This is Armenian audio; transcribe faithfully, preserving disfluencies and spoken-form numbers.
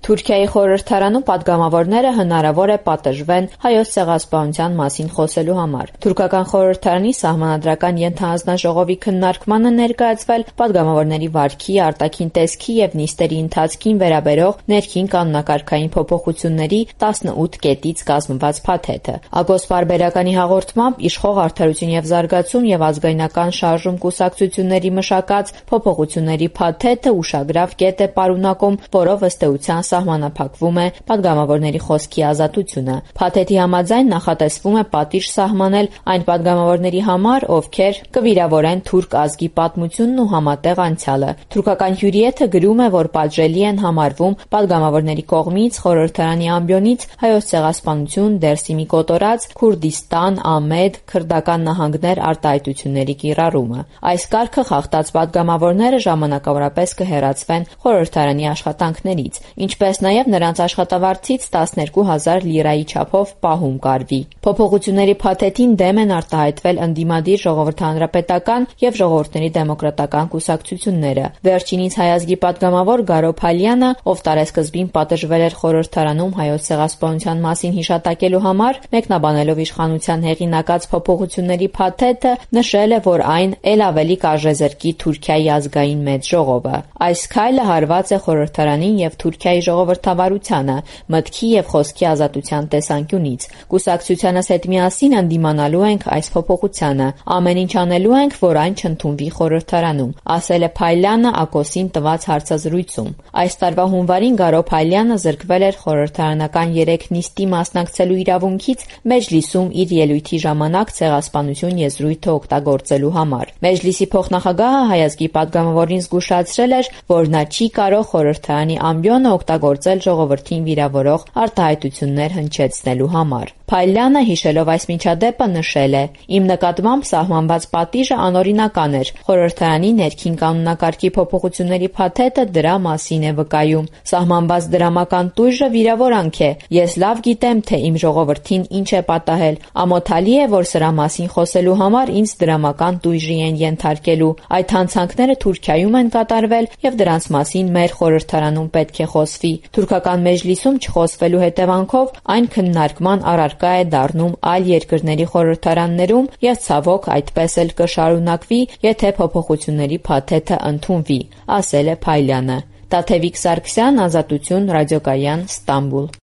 Թուրքիայի խորհրդարանում պատգամավորները հնարավոր է պատժվեն Հայոց ցեղասպանության մասին խոսելու համար։ Թուրքական խորհրդարանի Սահմանադրական ենթահանձնաժողովի քննարկմանը ներկայացվել պատգամավորների վարքի, արտաքին տեսքի և նիստերի ընթացքին վերաբերող ներքին կանոնակարգային փոփոխությունների տասնութ կետից կազմված փաթեթը։ Ագոս Պարբերականի հաղորդմամբ իշխող Արդարություն և զարգացում և Ազգայնական շարժում կուսակցությունների մշակած փոփոխությունների փաթեթը ուշագրավ կետ է պարունակում, որով ըստ էության սահմանափակվում է պատգամավորների խոսքի ազատությունը։ Փաթեթի համաձայն նախատեսվում է պատիժ սահմանել այն պատգամավորների համար, ովքեր կվիրավորեն թուրք ազգի պատմությունն ու համատեղ անցյալը։ Թուրքական հյուրիեթը գրում է, որ պատժելի են համարվում պատգամավորների կողմից խորհրդարանի ամբիոնից Հայոց ցեղասպանություն, Դերսիմի կոտորած, Քուրդիստան, Ամեդ, քրդական նահանգներ արտահայտությունների կիրառումը։ Այս կարգը խախտած պատգամավորները ժամանակավորապես կհեռացվեն խորհրդարանի աշխատանքներից, ինչպես նաև նրանց աշխատավարձից տասներկու հազար լիրայի չափով պահում կարվի։ Փոփոխությունների փաթեթին դեմ են արտահայտվել ընդդիմադիր Ժողովրդի հանրապետական և Ժողովուրդների դեմոկրատական կուսակցությունները։ Վերջինիս Հայ ազգի պատգամավոր Գարո Փալյանը, ով տարեսկզբին պատժվել էր խորհրդարանում Հայոց ցեղասպանության մասին հիշատակելու համար, մեկնաբանելով իշխանության հեղինակած փոփոխությունների փաթեթը, նշել է, որ այն էլ ավելի կարժեզրկի Թուրքիայի ազգային մեծ ժողովը։ Այս քայլը հարված է խորհրդարանին և Թուրքիայի ժողովրդավարությանը, մտքի և խոսքի ազատության տեսանկյունից։ Կուսակցությանս հետ միասին ընդդիմանալու ենք այս փոփոխությանը։ Ամեն ինչ անելու ենք, որ այն չընդունվի խորհրդարանում, ասել է Փայլյանը Ակոսին տված հարցազրույցում։ Այս տարվա հունվարին Գարո Փայլյանը զրկվել էր խորհրդարանական երեք նիստի մասնակցելու իրավունքից Մեջլիսում իր ելույթի ժամանակ ցեղասպանություն եզրույթը օգտագործելու համար։ Մեջլիսի փոխնախագահը Հայ ազգի պատգամավորին զգուշացրել էր, որ նա չի կարող խորհրդարանի ամբիոնը օգտագործել ժողովրդին վիրավորող արտահայտություններ հնչեցնելու համար։ Փայլյանը, հիշելով այս միջադեպը, նշել է. «Իմ նկատմամբ սահմանված պատիժը անօրինական էր։ Խորհրդարանի ներքին կանոնակարգի փոփոխությունների փաթեթը դրա մասին է վկայում։ Սահմանված դրամական տույժը վիրավորանք է։ Ես լավ գիտեմ, թե իմ ժողովրդին ինչ է պատահել։ Ամոթալի է, որ սրա մասին խոսելու համար ինձ դրամական տույժի են ենթարկելու։ Այդ հանցանքները Թուրքիայում են կատարվել և դրանց մասին մեր խորհրդարանում պետք է խոսվի։ Թուրքական Մեջլիսում չխոսվելու հետևանքով այն քննարկման առարկա է դառնում այլ երկրների խորհրդարաններում և ցավոք այդպես էլ կշարունակվի, եթե փոփոխությունների փաթեթը ընդունվի», ասել է Փայլյանը։ Տաթևիկ Սարգսյան, Ազատություն, Ռադիոկայան, Ստամբուլ։